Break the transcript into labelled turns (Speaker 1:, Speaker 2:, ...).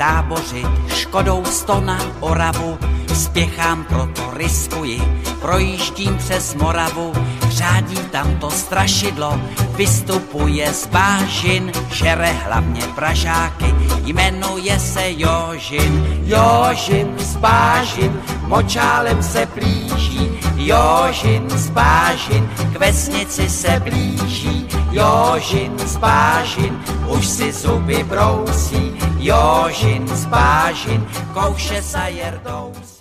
Speaker 1: tábořit, Škodou 100 na Oravu, spěchám, proto riskuji, projíždím přes Moravu, řádím tam to strašidlo, vystupuje z Bážin, žere hlavně Pražáky, jmenuje se Jožin. Jožin z Bážin, močálem se blíží, Jožin z Bážin, k vesnici se blíží, Jožin z Bážin, už si zuby brousí, Jožin z Bážin, kouše za Jerdousí.